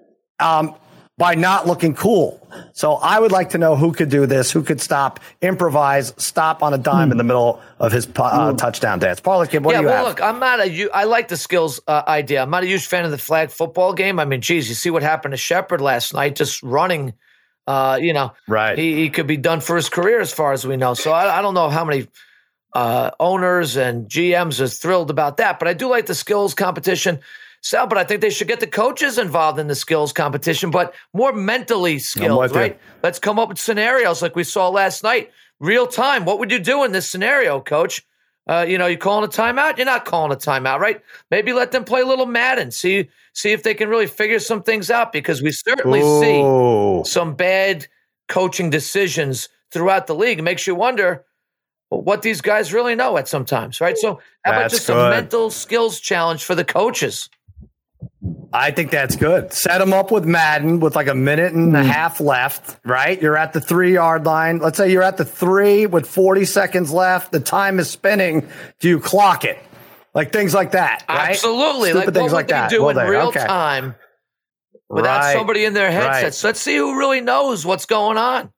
Um, by not looking cool. So I would like to know who could do this, who could stop, improvise, stop on a dime hmm. in the middle of his uh, hmm. touchdown dance. Parlay Kid, what yeah, do you well, have? look, I'm not a, I like the skills uh, idea. I'm not a huge fan of the flag football game. I mean, geez, you see what happened to Shepard last night, just running, uh, you know, right. He, he could be done for his career as far as we know. So I, I don't know how many uh, owners and G Ms are thrilled about that, but I do like the skills competition. Sal, but I think they should get the coaches involved in the skills competition, but more mentally skilled, right? You. Let's come up with scenarios like we saw last night, real time. What would you do in this scenario, coach? Uh, you know, you calling a timeout? You're not calling a timeout, right? Maybe let them play a little Madden, see see if they can really figure some things out, because we certainly Ooh. see some bad coaching decisions throughout the league. It makes you wonder what these guys really know at sometimes, right? So how about That's just good. a mental skills challenge for the coaches? I think that's good. Set them up with Madden with like a minute and a half left, right? You're at the three-yard line. Let's say you're at the three with forty seconds left. The time is spinning. Do you clock it? Like things like that, right? Absolutely. Stupid like things what like would that. they do Well, in there, real okay. time without right. somebody in their headsets? Right. Let's see who really knows what's going on.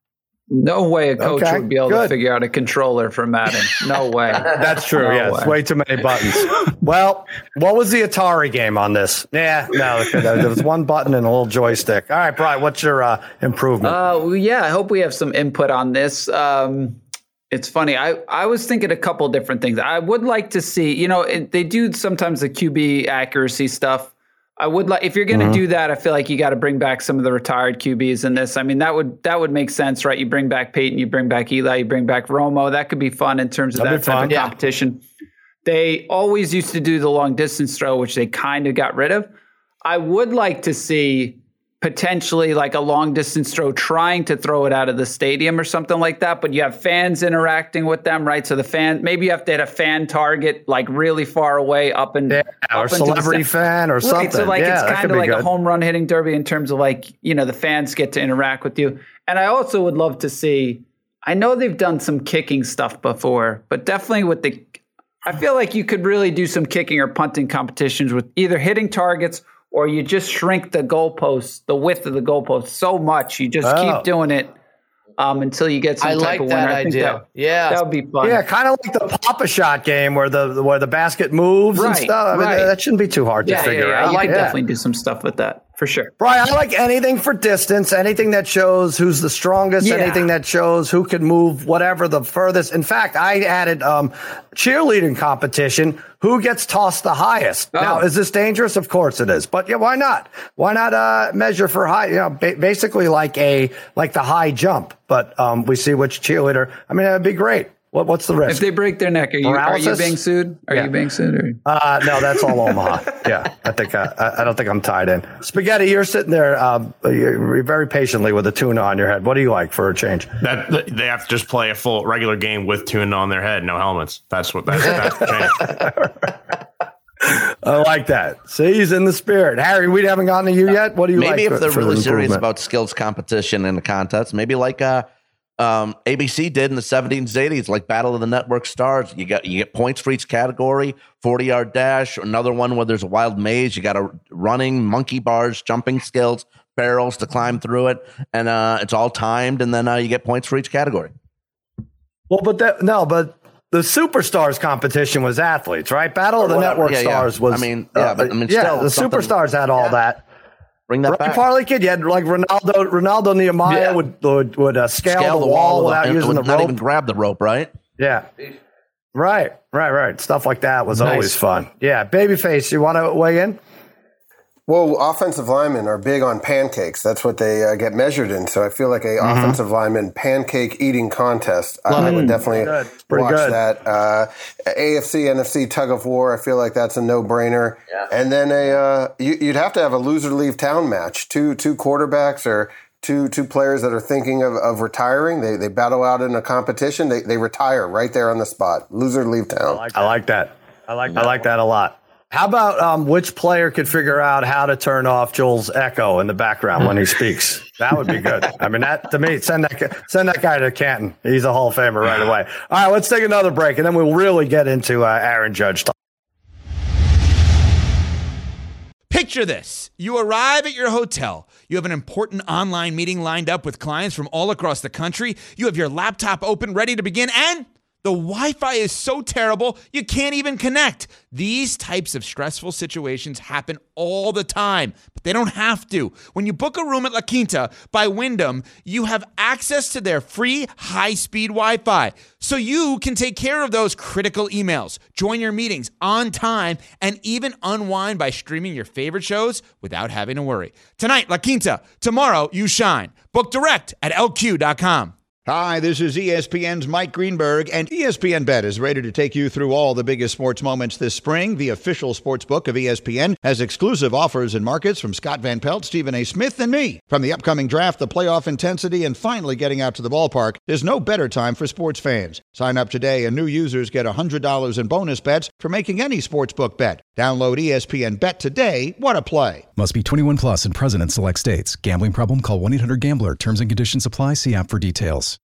No way a coach Okay, would be able good. to figure out a controller for Madden. No way. That's true. No yeah, way. it's way too many buttons. Well, what was the Atari game on this? Yeah, no, there was one button and a little joystick. All right, Brian, what's your uh, improvement? Uh, well, yeah, I hope we have some input on this. Um, it's funny. I, I was thinking a couple different things. I would like to see, you know, it, they do sometimes the Q B accuracy stuff. I would like, if you're going to mm-hmm. do that, I feel like you got to bring back some of the retired Q Bs in this. I mean, that would that would make sense, right? You bring back Peyton, you bring back Eli, you bring back Romo. That could be fun in terms of That'd that type fun. of yeah. competition. They always used to do the long distance throw, which they kind of got rid of. I would like to see potentially like a long distance throw trying to throw it out of the stadium or something like that, but you have fans interacting with them, right? So the fan, maybe you have to hit a fan target like really far away up and yeah, up or celebrity fan or right, something. So like yeah, it's kind of like good. a home run hitting derby in terms of like, you know, the fans get to interact with you. And I also would love to see, I know they've done some kicking stuff before, but definitely with the, I feel like you could really do some kicking or punting competitions with either hitting targets or you just shrink the goalposts, the width of the goalpost so much. You just oh. keep doing it um, until you get some I type like of winner. that I think idea. that, yeah. that would be fun. Yeah, kind of like the Pop-A-Shot game where the where the basket moves right, and stuff. I mean, right. that shouldn't be too hard yeah, to figure yeah, yeah. out. You like could that. definitely do some stuff with that for sure. Brian, I like anything for distance, anything that shows who's the strongest, yeah. anything that shows who can move whatever the furthest. In fact, I added um, cheerleading competition. Who gets tossed the highest? Oh. Now, is this dangerous? Of course it is. But yeah, why not? Why not uh, measure for high? You know, ba- basically like a like the high jump. But um, we see which cheerleader. I mean, that'd be great. What, what's the risk? If they break their neck, are you, are you being sued? Are yeah. you being sued? Or? Uh, no, that's all Omaha. Yeah, I think uh, I, I don't think I'm tied in. Spaghetti, you're sitting there um, you're very patiently with a tuna on your head. What do you like for a change? That they have to just play a full regular game with tuna on their head, no helmets. That's what that's, that's the change. I like that. See, he's in the spirit. Harry, we haven't gotten to you yet. What do you maybe like? Maybe if for, they're for really the serious about skills competition in the contest, maybe like uh, um, A B C did in the seventies, eighties, like Battle of the Network Stars. You got you get points for each category, forty-yard dash, another one where there's a wild maze. You got a running, monkey bars, jumping skills, barrels to climb through it, and uh, it's all timed, and then uh, you get points for each category. Well, but that, no, but the Superstars competition was athletes, right? Battle of the Whatever. Network yeah, Stars yeah. was. I mean, yeah, uh, but I mean, yeah, still the something- Superstars had all yeah. that. Bring that Right, back. Parlay Kid, you had like Ronaldo, Ronaldo Nehemiah Yeah. would would, would uh, scale, Scale the wall without and using the would not rope. even grab the rope, right? Yeah. Right, right, right. Stuff like that was Nice. always fun. Yeah. Babyface, you want to weigh in? Well, offensive linemen are big on pancakes. That's what they uh, get measured in. So I feel like a mm-hmm. offensive lineman pancake eating contest. I, I would definitely Pretty watch good. that. Uh, A F C, N F C tug of war. I feel like that's a no brainer. Yeah. And then a uh, you, you'd have to have a loser leave town match. Two two quarterbacks or two two players that are thinking of, of retiring. They they battle out in a competition. They they retire right there on the spot. Loser leave town. I like that. I like that. I like, I like that a lot. How about um, which player could figure out how to turn off Joel's echo in the background when he speaks? That would be good. I mean, that to me, send that send that guy to Canton. He's a Hall of Famer right away. All right, let's take another break, and then we'll really get into uh, Aaron Judge. Picture this. You arrive at your hotel. You have an important online meeting lined up with clients from all across the country. You have your laptop open, ready to begin, and the Wi-Fi is so terrible, you can't even connect. These types of stressful situations happen all the time, but they don't have to. When you book a room at La Quinta by Wyndham, you have access to their free high-speed Wi-Fi, so you can take care of those critical emails, join your meetings on time, and even unwind by streaming your favorite shows without having to worry. Tonight, La Quinta. Tomorrow, you shine. Book direct at L Q dot com. Hi, this is E S P N's Mike Greenberg, and E S P N Bet is ready to take you through all the biggest sports moments this spring. The official sports book of E S P N has exclusive offers and markets from Scott Van Pelt, Stephen A. Smith, and me. From the upcoming draft, the playoff intensity, and finally getting out to the ballpark, there's no better time for sports fans. Sign up today, and new users get one hundred dollars in bonus bets for making any sportsbook bet. Download E S P N Bet today. What a play. Must be twenty-one plus and present in select states. Gambling problem? Call one eight hundred gambler. Terms and conditions apply. See app for details.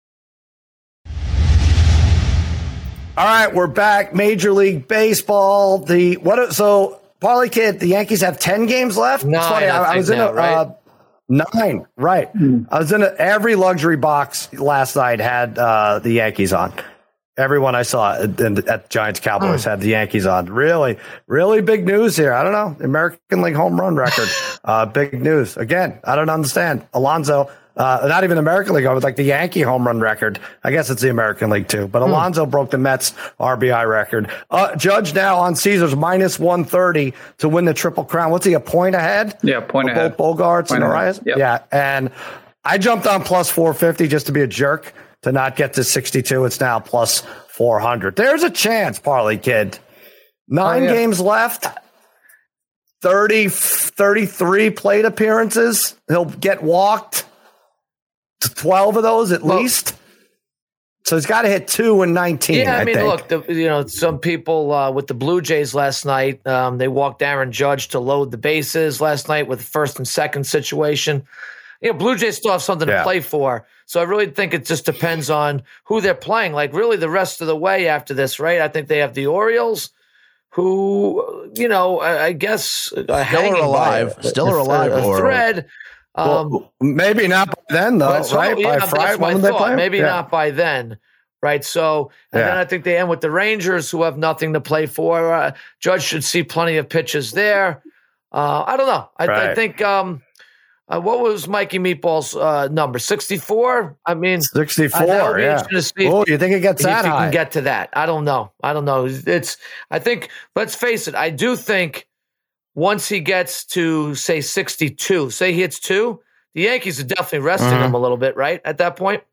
All right, we're back. Major League Baseball. The what? So, Parlay Kid, the Yankees have ten games left. Nine, it's funny. I, I I was think in now, a right? uh, Nine, right. Hmm. I was in a, every luxury box last night had uh, the Yankees on. Everyone I saw at, at Giants Cowboys Hmm. had the Yankees on. Really, really big news here. I don't know. American League home run record. uh, big news. Again, I don't understand. Alonso, uh, not even American League, it was like the Yankee home run record. I guess it's the American League too. But Alonso broke the Mets R B I record. Uh, Judge now on Caesars minus one thirty to win the Triple Crown. What's he, a point ahead? Yeah, point For ahead. Both Bogarts Point and ahead. Arias? Yep. Yeah. And I jumped on plus four fifty just to be a jerk to not get to sixty-two. It's now plus four hundred. There's a chance, Parlay Kid. Nine Oh, yeah. games left. thirty, thirty-three plate appearances. He'll get walked. twelve of those at Well, least. So he's got to hit two in nineteen. Yeah, I, I mean, think. look, the, you know, some people uh, with the Blue Jays last night, um, they walked Aaron Judge to load the bases last night with the first and second situation. You know, Blue Jays still have something Yeah. to play for. So I really think it just depends on who they're playing. Like, really, the rest of the way after this, right? I think they have the Orioles, who, you know, I, I guess are Still are alive. Still are alive, A, a or- thread. Um, Well, maybe not by then, though, That's right? yeah, by that's Friday, my when they thought. play? Maybe Yeah. not by then, right? So, and Yeah. then I think they end with the Rangers, who have nothing to play for. Uh, Judge should see plenty of pitches there. Uh, I don't know. I, I Right. think um, uh, what was Mikey Meatball's uh, number? sixty-four. I mean, sixty-four. uh, that would be Yeah. interesting to see Oh, if- you think it gets if that you high? can get to that. I don't know. I don't know. It's. I think. Let's face it. I do think once he gets to say sixty-two, say he hits two. The Yankees are definitely resting Mhm. him a little bit, right? At that point.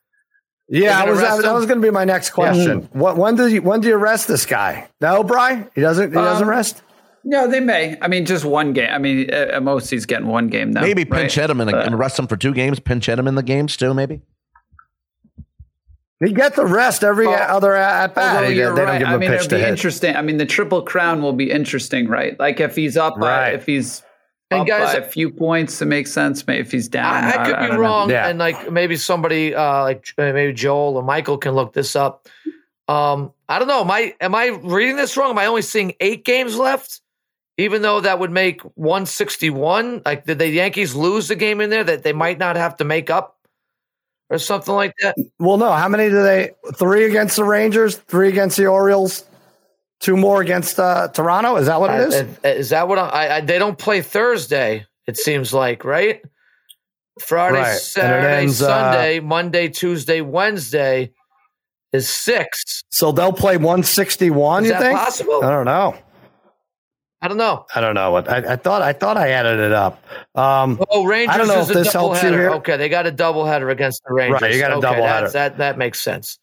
Yeah, I They're was, gonna that, arrest that him? was going to be my next question. What, when do you when do you arrest this guy? No, Brian, he doesn't. He doesn't Um, rest. No, they may. I mean, just one game. I mean, at at most he's getting one game now. Maybe right? pinch hit him and, Uh, and rest him for two games. Pinch hit him in the games too. Maybe. He gets the rest every Well, other at bat. Although They you're don't right. give him I a mean, pitch it'll to be hit. interesting. I mean, the Triple Crown will be interesting, right? Like if he's up by, Right. if he's And up guys- by a few points, it makes sense. Maybe if he's down, I, I could I be don't know. wrong, Yeah. and like maybe somebody, uh, like uh, maybe Joel or Michael can look this up. Um, I don't know. Am I am I reading this wrong? Am I only seeing eight games left? Even though that would make one sixty-one. Like, did the Yankees lose the game in there that they might not have to make up, or something like that? Well, no. How many do they? Three against the Rangers, three against the Orioles, two more against uh, Toronto. Is that what it is? Uh, uh, Is that what I, I? They don't play Thursday. It seems like, right? Friday, Right. And it Saturday, ends, uh, Sunday, Monday, Tuesday, Wednesday is six. So they'll play one sixty-one. Is You that think? possible? I don't know. I don't know. I don't know what I, I thought. I thought I added it up. Um, Oh, Rangers I don't know is if a this helps you doubleheader. here. Okay, they got a doubleheader against the Rangers. Right, you got a okay, doubleheader. that's- That that makes sense.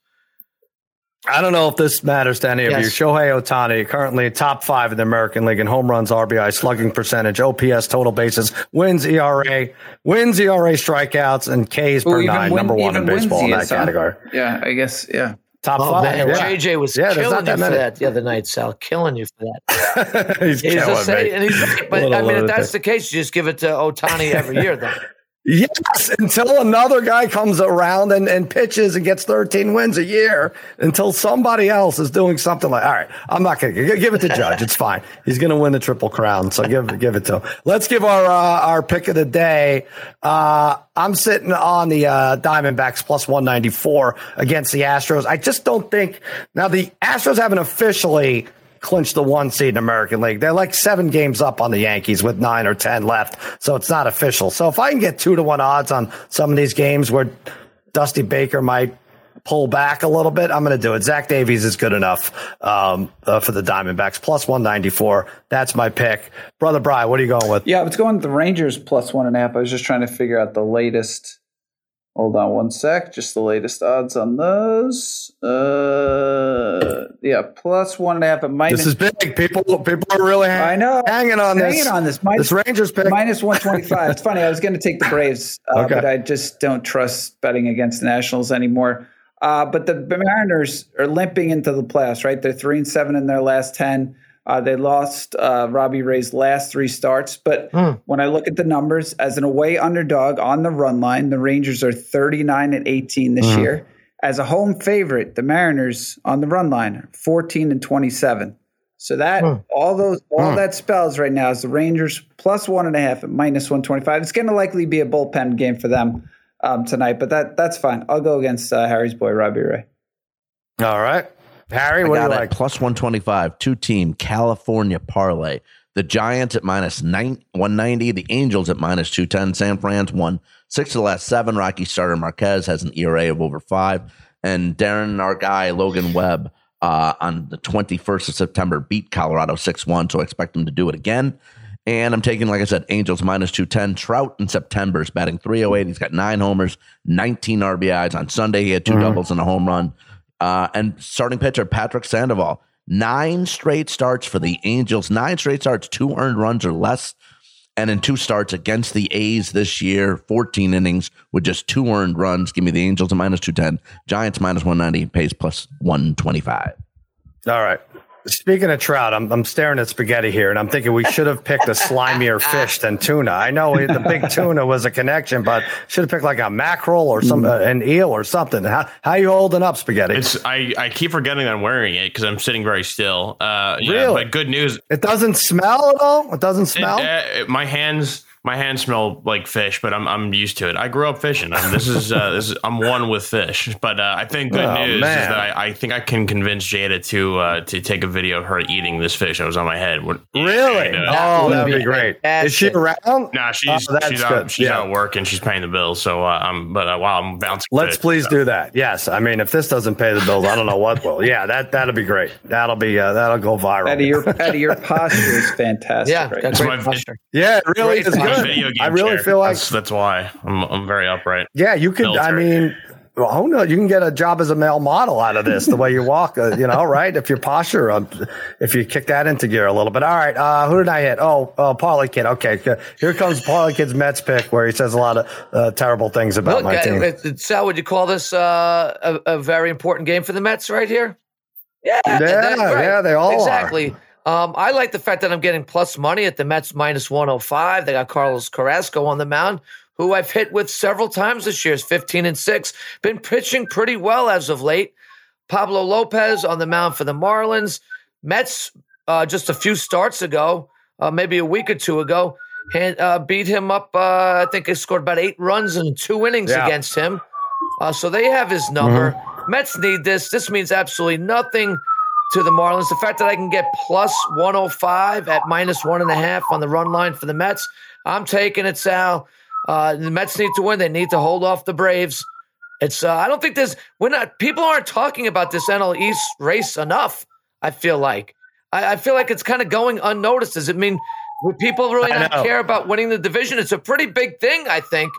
I don't know if this matters to any of Yes. you. Shohei Ohtani, currently top five in the American League in home runs, R B I, slugging percentage, O P S, total bases, wins, E R A, wins, E R A, strikeouts, and Ks Ooh, per even nine, win- number one in even wins baseball in he that is, huh? category. Yeah, I guess. Yeah. Top Oh, five. man, yeah. J J was Yeah, there's killing not you that for many. that the other night, Sal. Killing you for that. He's He's killing just saying, me. and he's right. But Little I mean, if lunatic. that's the case, you just give it to Otani every year, then. Yes, until another guy comes around and, and pitches and gets thirteen wins a year, until somebody else is doing something like, all right, I'm not going to give it to Judge. It's fine. He's going to win the Triple Crown. So give, give it to him. Let's give our, uh, our pick of the day. Uh, I'm sitting on the, uh, Diamondbacks plus one ninety-four against the Astros. I just don't think now the Astros haven't officially clinched the one seed in American League. They're like seven games up on the Yankees with nine or ten left, so it's not official. So if I can get two to one odds on some of these games where Dusty Baker might pull back a little bit, I'm going to do it. Zach Davies is good enough um, uh, for the Diamondbacks, plus one ninety-four. That's my pick. Brother Brian, what are you going with? Yeah, I was going with the Rangers plus one and a half. I was just trying to figure out the latest. Hold on one sec. Just the latest odds on those. Uh, yeah, plus one and a half. It might. This is big. People, people are really hang- I know. hanging on hanging this. on this. Minus, this Rangers pick. minus one twenty-five. It's funny. I was going to take the Braves, uh, Okay. but I just don't trust betting against the Nationals anymore. Uh, but the Mariners are limping into the playoffs, right? They're three and seven in their last ten. Uh, they lost uh, Robbie Ray's last three starts. But Hmm. when I look at the numbers, as an away underdog on the run line, the Rangers are thirty-nine and eighteen this Mhm. year. As a home favorite, the Mariners on the run line are fourteen and twenty-seven. So that Hmm. all those all Hmm. that spells right now is the Rangers plus one and a half at minus one twenty five. It's going to likely be a bullpen game for them um, tonight, but that that's fine. I'll go against uh, Harry's boy Robbie Ray. All right, Harry, I what do got you it like? plus one twenty-five, two team California parlay. The Giants at minus nine, one ninety, the Angels at minus two ten. San Fran's won six of the last seven. Rocky starter Marquez has an E R A of over five. And Darren, our guy, Logan Webb, uh, on the twenty-first of September, beat Colorado six one, so I expect him to do it again. And I'm taking, like I said, Angels minus two ten. Trout in September is batting three oh eight. He's got nine homers, nineteen R B Is. On Sunday, he had two mm-hmm. doubles and a home run. Uh, and starting pitcher Patrick Sandoval, nine straight starts for the Angels, nine straight starts, two earned runs or less. And in two starts against the A's this year, fourteen innings with just two earned runs. Give me the Angels at minus two ten, Giants minus one ninety, pays plus one twenty-five. All right. Speaking of trout, I'm I'm staring at spaghetti here, and I'm thinking we should have picked a slimier fish than tuna. I know the big tuna was a connection, but should have picked like a mackerel or some uh, an eel or something. How how you holding up, spaghetti? It's I, I keep forgetting I'm wearing it because I'm sitting very still. Uh, yeah, really? But good news. It doesn't smell at all. It doesn't smell. It, uh, my hands. My hands smell like fish, but I'm I'm used to it. I grew up fishing. I mean, this is uh, this is I'm one with fish. But uh, I think good oh, news man. is that I, I think I can convince Jada to uh, to take a video of her eating this fish that was on my head. What, really? uh, oh, that'd be great. Is she around? Nah, she's oh, she's good. out she's yeah. out working. She's paying the bills. So uh, I'm but uh, wow, I'm bouncing. Let's fish, please so. do that. Yes, I mean if this doesn't pay the bills, I don't know what will. Yeah, that that'll be great. That'll be uh, that'll go viral. Out of your out of your posture is fantastic. Yeah, right? that's my posture. Yeah, it really Great is posture. good. Video game I really chair. feel like that's, that's why I'm I'm very upright. Yeah, you could. I mean, well, who knows? You can get a job as a male model out of this. The way you walk, uh, you know, right? If your posture, uh, if you kick that into gear a little bit. All right, uh, who did I hit? Oh, uh, Parlay Kid. Okay, here comes Parlay Kid's Mets pick, where he says a lot of uh, terrible things about Look, my uh, team. it, Sal, would you call this uh, a, a very important game for the Mets right here? Yeah, yeah, right. yeah, they all exactly. are. Um, I like the fact that I'm getting plus money at the Mets minus one oh five. They got Carlos Carrasco on the mound, who I've hit with several times this year. Is fifteen and six. Been pitching pretty well as of late. Pablo Lopez on the mound for the Marlins. Mets uh, just a few starts ago, uh, maybe a week or two ago, and, uh, beat him up. Uh, I think they scored about eight runs in two innings yeah. against him. Uh, so they have his number. Mm-hmm. Mets need this. This means absolutely nothing to the Marlins. The fact that I can get plus one oh five at minus one and a half on the run line for the Mets, I'm taking it, Sal. Uh, the Mets need to win. They need to hold off the Braves. It's. Uh, I don't think there's. We're not. People aren't talking about this N L East race enough. I feel like. I, I feel like it's kind of going unnoticed. Does it mean would people really not care about winning the division? It's a pretty big thing, I think.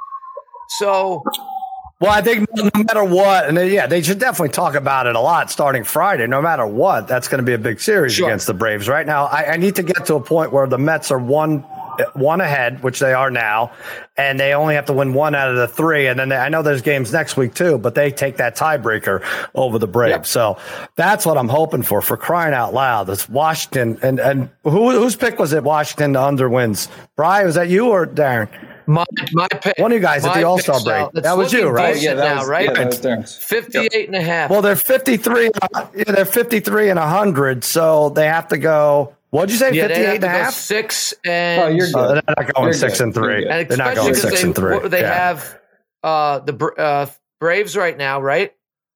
So. Well, I think no matter what, and they, yeah, they should definitely talk about it a lot starting Friday. No matter what, that's going to be a big series sure. against the Braves. Right now, I, I need to get to a point where the Mets are one one ahead, which they are now, and they only have to win one out of the three. And then they, I know there's games next week too, but they take that tiebreaker over the Braves. Yep. So that's what I'm hoping for. For crying out loud, it's Washington, and and who whose pick was it? Washington to under wins. Brian, was that you or Darren? My my pick. One of you guys my at the All-Star pick, break. Sal. That was you, right? Yeah, that now, was, right? Yeah, that was fifty-eight and a half. Well, they're fifty-three. Yeah, they're fifty-three and one hundred, so they have to go. What'd you say? Yeah, fifty-eight and a half? Six and. Oh, you're good. Oh, they're not going you're six good. and three. And they're not going six they, and three. They yeah. have uh, the uh, Braves right now, right?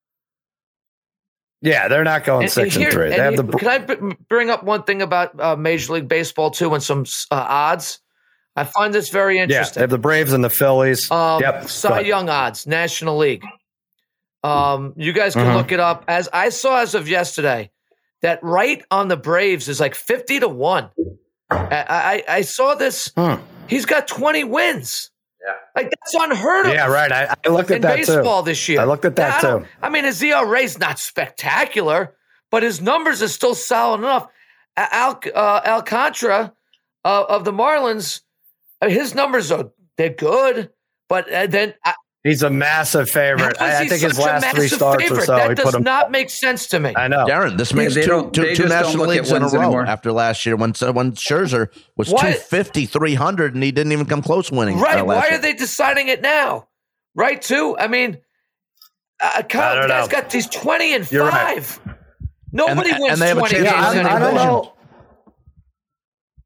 Yeah, they're not going and, six and, here, and three. They and have the. Can I b- bring up one thing about uh, Major League Baseball too, and some uh, odds? I find this very interesting. Yeah, they have the Braves and the Phillies. Um, yep. Cy Young odds, National League. Um, you guys can mm-hmm. look it up. As I saw as of yesterday, that right on the Braves is like fifty to one. I, I, I saw this. Hmm. He's got twenty wins. Yeah, like that's unheard of. Yeah, right. I, I looked at in that baseball too. this year. I looked at that I too. I mean, his E R A's not spectacular, but his numbers are still solid enough. Al uh, Alcantara uh, of the Marlins. His numbers are they're good, but uh, then I, he's a massive favorite. I, I think his last three starts favorite? or so, that he does put him. not make sense to me. I know, Darren. This makes yeah, two, two, two national leagues in a row anymore. after last year when when Scherzer was What? two fifty, three hundred, and he didn't even come close winning. Right? Uh, Why year. are they deciding it now? Right? Too. I mean, uh, Kyle, guy's got these twenty and You're five. Right. Nobody and, wins and they have twenty a chance games to win anymore. I don't know.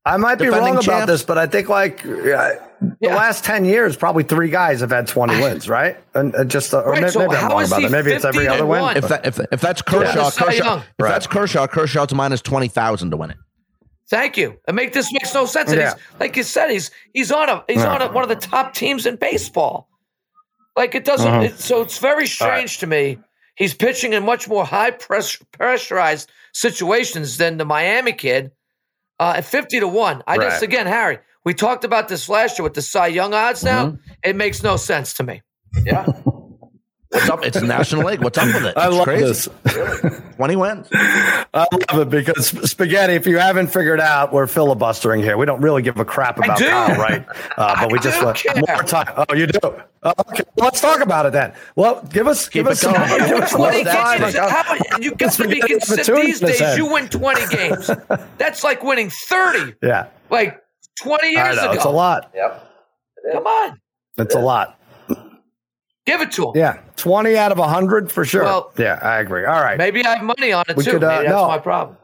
I might be Defending wrong about champs. this, but I think like uh, the Yeah. last ten years, probably three guys have had twenty wins, right? And, and just uh, or Right, maybe, so maybe I'm how wrong is about he that. Maybe it's every fifteen other and win. one? If that if, if that's Kershaw, Yeah, Cy Kershaw Young. if Right. that's Kershaw, Kershaw's minus twenty thousand to win it. Thank you. And make this makes no sense. And Yeah. he's, like you said, he's he's on a he's on a, one of the top teams in baseball. Like it doesn't. Mhm. It, so it's very strange to me. He's pitching in much more high press, pressurized situations than the Miami kid. Uh, at fifty to one, I just Right. again, Harry. We talked about this last year with the Cy Young odds. Now it makes no sense to me. Yeah. What's up? It's the National League. What's up with it? It's I love crazy. this. twenty wins. I love it because Spaghetti, if you haven't figured out, we're filibustering here. We don't really give a crap about do. Kyle, right? Uh, but I we just do want care. more time. Oh, you do? Oh, okay. Let's talk about it then. Well, give us, give Keep us it some. going. Give us twenty more time. games. How, you got to be Spaghetti have a considered tune these in his days. head. You win twenty games. That's like winning thirty. Yeah, Like twenty I years know ago. it's a lot. Come on, It's a lot. give it to him. Yeah, twenty out of a hundred for sure. Well- yeah, I agree. All right. Maybe I have money on it We too. could, uh, Maybe that's no. my problem.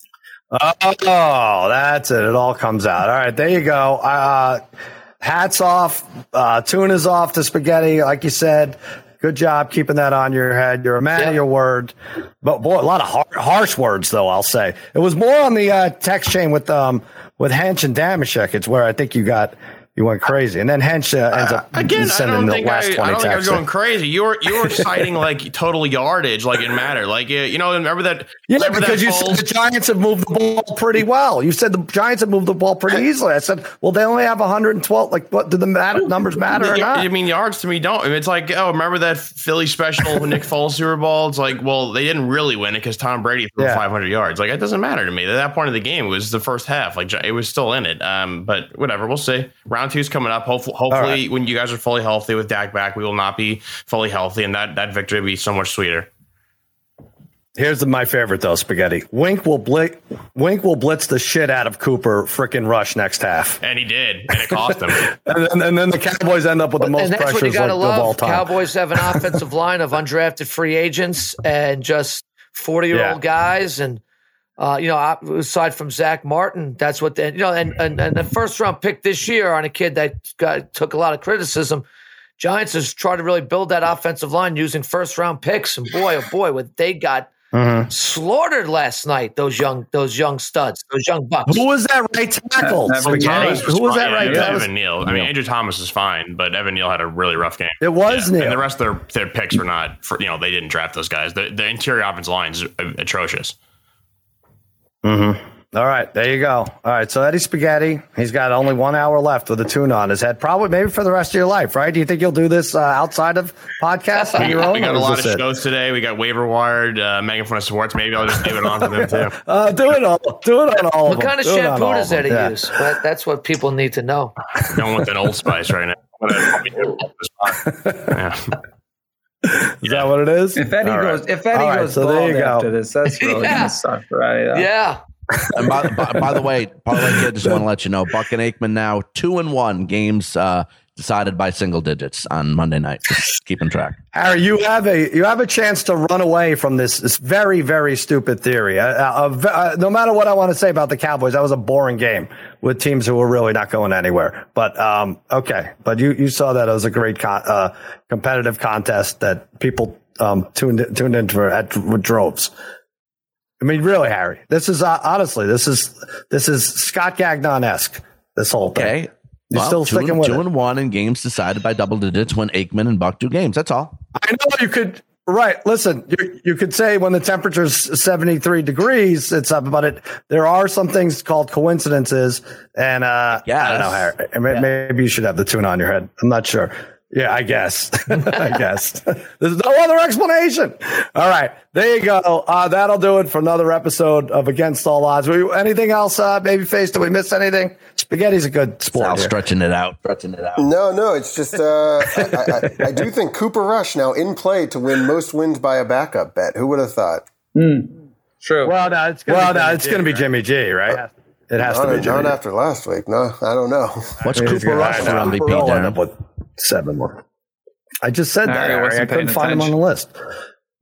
Oh, that's it. It all comes out. All right, there you go. Uh, hats off. Uh, tunas off to Spaghetti. Like you said, good job keeping that on your head. You're a man Yeah. of your word. But boy, a lot of har- harsh words, though. I'll say it was more on the uh, text chain with um with Hench and Damashek. It's where I think you got you went crazy, and then Hench uh, ends up Again, I sending don't the think I, last I twenty don't think I was texts. going crazy. You were you were citing like total yardage, like it mattered. Like you you know, remember that? Yeah, remember because that you said Foles- the Giants have moved the ball pretty well. You said the Giants have moved the ball pretty easily. I said, well, they only have one hundred twelve. Like, what do the matter, numbers matter or Yeah, not? I mean, yards to me don't. I mean, it's like, oh, remember that Philly special with Nick Foles Super Bowl? It's like, well, they didn't really win it because Tom Brady threw Yeah. five hundred yards. Like, it doesn't matter to me. At that point of the game, it was the first half. Like, it was still in it. Um, but whatever, we'll see. Round two's coming up. Hopefully, hopefully, right. when you guys are fully healthy with Dak back, we will not be fully healthy, and that that victory will be so much sweeter. Here's the, my favorite though, Spaghetti. Wink will blitz. Wink will blitz the shit out of Cooper. Frickin' rush next half, And he did, and it cost him. and then, and then the Cowboys end up with the most and that's what you pressures got like, to of all love. time. Cowboys have an offensive line of undrafted free agents and just forty-year-old Yeah. guys. And, uh, you know, op- aside from Zach Martin, that's what they, you know, and, and, and the first round pick this year on a kid that got, took a lot of criticism. Giants has tried to really build that offensive line using first round picks. And boy, oh boy, what they got Mm-hmm. slaughtered last night, those young, those young studs, those young bucks. Who was that right tackle? Evan Spaghetti? Thomas Who was fine. that right Yeah, tackle? Evan Neal. I mean, Andrew Thomas is fine, but Evan Neal had a really rough game. It was Yeah. Neal. And the rest of their, their picks were not, for, you know, they didn't draft those guys. The, the interior offensive line is atrocious. Mm-hmm. All right, there you go. All right, so Eddie Spaghetti, he's got only one hour left with a tuna on his head, probably maybe for the rest of your life, right? Do you think you'll do this uh, outside of podcasts on We, your own? we got or a is lot of this it? shows today. We got Waiver Wired, uh, Megan Fun of Sports. Maybe I'll just leave it on for them too. Uh, do it all. Do it on all What of them. kind of Do it on shampoo all does of them. Eddie Yeah. use? That, that's what people need to know. Going with an Old Spice right now. Yeah. Is that what it is? If Eddie All right. goes, if Eddie All right, goes so there bald you go. after this, that's really Yeah. gonna suck for Eddie. though. Yeah. And by, by, by the way, Parlay Kid, just want to let you know, Buck and Aikman now two and one games uh, decided by single digits on Monday night. Just keeping track. Harry, you have a you have a chance to run away from this this very very stupid theory. Uh, uh, uh, no matter what I want to say about the Cowboys, that was a boring game with teams who were really not going anywhere. But um, okay, but you you saw that it was a great con- uh, competitive contest that people um, tuned tuned into for, at with droves. I mean, really, Harry, this is uh, honestly this is this is Scott Gagnon-esque. This whole thing. Okay. You're Well, still two, sticking and, with two it. and one in games decided by double digits when Aikman and Buck do games. That's all. I know you could, right. Listen, you, you could say when the temperature's seventy-three degrees, it's up, but it, there are some things called coincidences. And, uh, Yes. I don't know, Harry. Maybe, maybe you should have the tune on your head. I'm not sure. Yeah, I guess. I guess. There's no other explanation. All right. There you go. Uh, that'll do it for another episode of Against All Odds. We, anything else, uh, Babyface? Did we miss anything? Spaghetti's a good sport. Sal here. stretching it out. Stretching it out. No, no, it's just uh, I, I, I do think Cooper Rush now in play to win most wins by a backup bet. Who would have thought? True. Well, no, it's going well, no, it's going to be Jimmy G, right? It has Not, to be Jimmy not G. after last week. No, I don't know. What's He's Cooper gonna- Rush I for know. M V P, We'll end up Darren? with seven more. I just said that. Harry Harry. wasn't I couldn't paying find him on the list.